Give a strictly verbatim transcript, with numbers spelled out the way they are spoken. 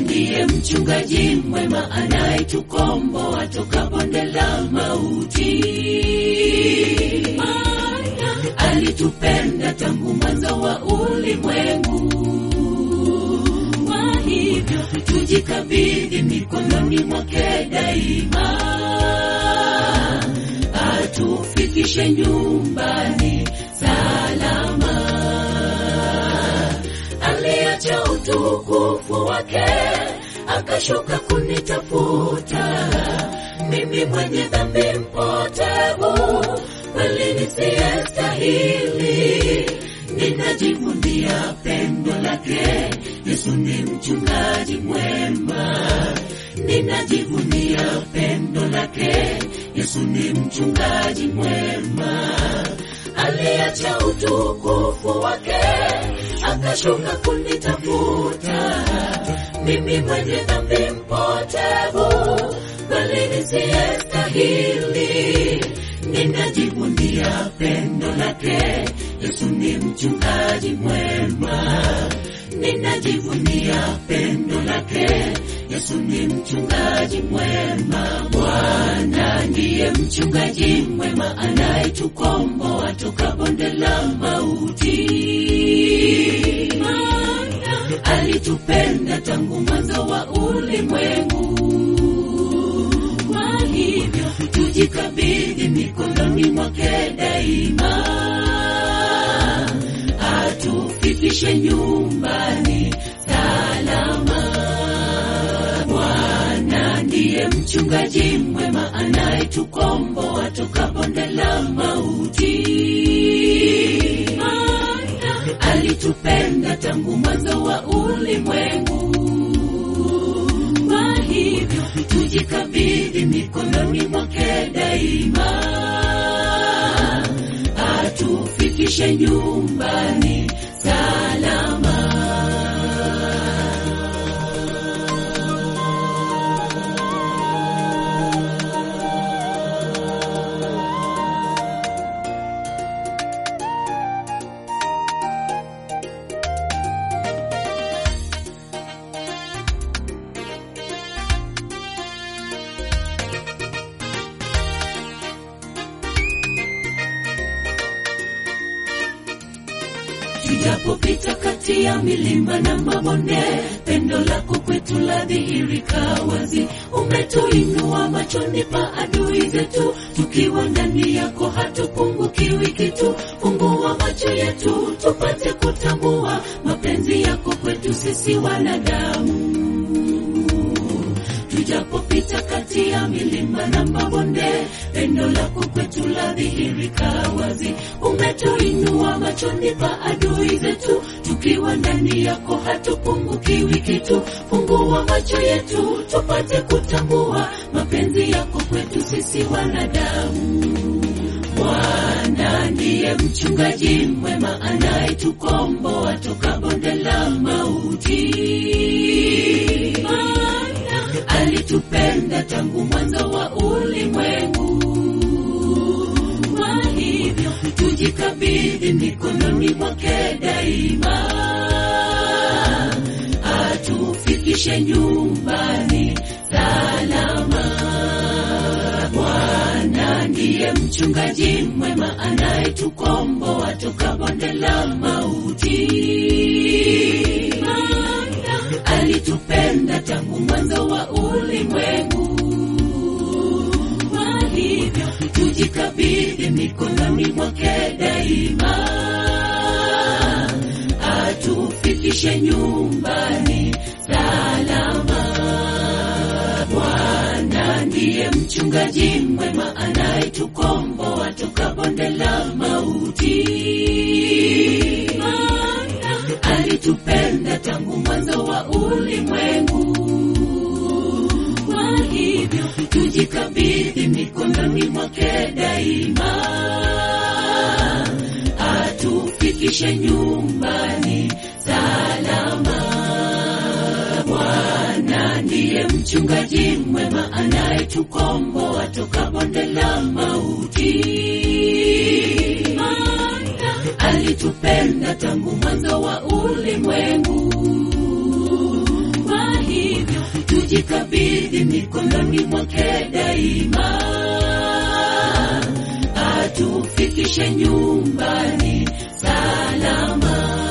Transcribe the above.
ndiye mchungaji mwema anayetukomboa toka bonde la mauti. Alitupenda tangu mwanzo wa ulimwengu. Kwa hivyo tujikabidhi mikononi mwake daima, atufikishe nyumbani salama. Aliacha utukufu wake akashuka kunitafuta mimi mwenye dhambi mpotevu, kweli nisiyestahili. Ninajivunia pendo lake, Yesu ni mchungaji mwema. Ninajivunia pendo lake, Yesu ni mchungaji mwema. Aliacha utukufu wake akashuka kunitafuta mimi mwenye dhambi mpotevu, kweli nisiyestahili. Ninajivunia pendo lake, Yesu ni mchungaji mwema. Ninajivunia pendo lake, Yesu ni mchungaji mwema. Bwana ndiye mchungaji mwema anayetukomboa toka bonde la mauti. Alitupenda tangu mwanzo wa ulimwengu. Kwa hivyo tujikabidhi mikononi mwake daima, atufikishe nyumbani salama. Bwana ndiye mchungaji mwema anayetukomboa toka bonde la mauti. Alitupenda tangu mwanzo wa ulimwengu. Kwa hivyo tujikabidhi mikononi mwake daima, atufikishe nyumbani salama. Tujapopita kati ya milima na mabonde, pendo lako kwetu ladhihirika wazi. Umetuinua machoni pa adui zetu, tukiwa ndani yako hatupungukiwi kitu. Fungua macho yetu tupate kutambua mapenzi yako kwetu sisi wanadamu. Tujapopita kati ya milima na mabonde, pendo lako kwetu ladhihirika wazi. Umetuinua machoni pa adui zetu, tukiwa ndani yako hatupungukiwi kitu. Fungua macho yetu tupate kutambua mapenzi yako kwetu sisi wanadamu. Bwana ndiye mchungaji mwema anayetukomboa toka bonde la mauti. Alitupenda tangu mwanzo wa ulimwengu. Kwa hivyo tujikabidhi mikononi mwake daima, atufikishe nyumbani salama. Bwana ndiye mchungaji mwema anayetukomboa toka bonde la mauti. Alitupenda tangu mwanzo wa ulimwengu. Kwa hivyo tujikabidhi mikononi mwake daima, atufikishe nyumbani salama. Bwana ndiye mchungaji mwema anayetukomboa toka bonde la mauti. Alitupenda tangu mwanzo wa ulimwengu. Kwa hivyo tujikabidhi mikononi mwake daima, atufikishe nyumbani salama. Bwana ndiye mchungaji mwema anayetukomboa toka bonde la mauti. Alitupenda tangu mwanzo wa ulimwengu. Kwa hivyo tujikabidhi mikononi mwake daima, atufikishe nyumbani salama.